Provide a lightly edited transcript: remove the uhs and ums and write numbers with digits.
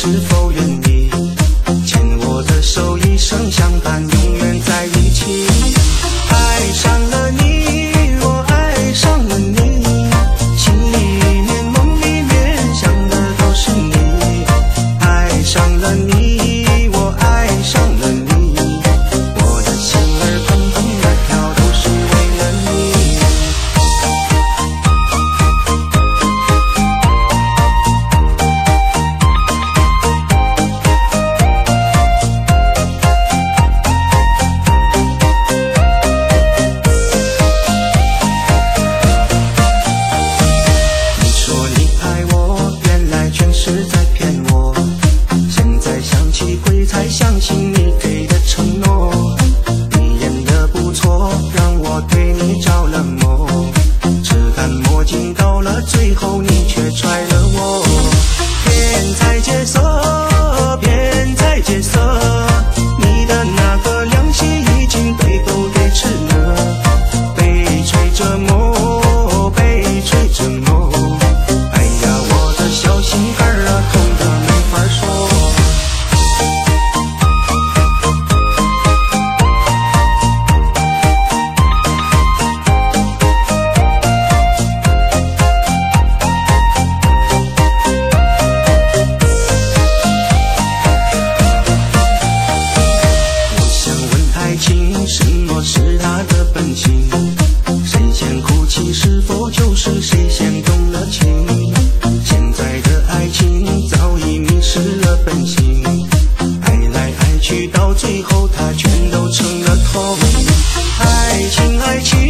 是否愿意牵我的手，一生相伴，永远在一起？爱上了你，我爱上了你，心里面梦里面想的都是你。爱上了你，我爱上了你，我的心儿砰砰的跳，都是为了你。你说你爱我，原来全是在骗我。现在想起鬼才相信你给的承诺。你演得不错，让我对你着了魔。吃干抹净到了最后，你却踹了我。骗财劫色，骗财劫色，你的那个良心已经被狗给吃了。被吹折磨，被吹折磨。哎呀，我的小心肝儿啊，痛得没法说。我想问爱情，什么是它的本性？谁先哭泣，是否就是谁先动了情？现在的爱情早已迷失了本性，爱来爱去，到最后它全都成了痛。爱情，爱情。